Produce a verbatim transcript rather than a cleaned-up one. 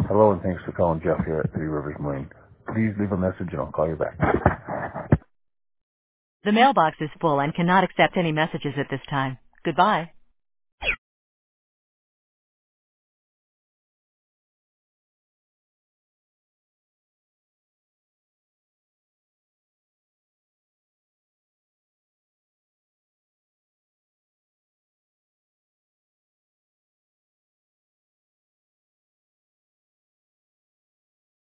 Hello, and thanks for calling Jeff here at Three Rivers Marine. Please leave a message and I'll call you back. The mailbox is full and cannot accept any messages at this time. Goodbye.